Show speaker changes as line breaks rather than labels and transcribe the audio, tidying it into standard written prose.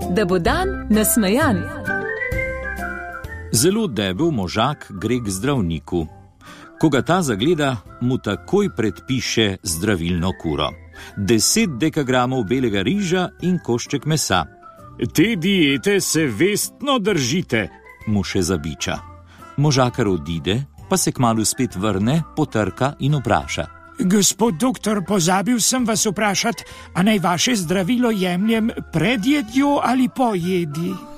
da bo dan nasmejan.
Zelo debel možak gre k zdravniku. Ko ga ta zagleda, mu takoj predpiše zdravilno kuro. 10 dekagramov belega riža in košček mesa.
Te diete se vestno držite,
mu še zabiča. Možakar odide, pa se kmalu spet vrne, potrka in vpraša.
Gospod doktor, pozabil sem vas vprašati, a naj vaše zdravilo jemljem pred jedjo ali po jedi?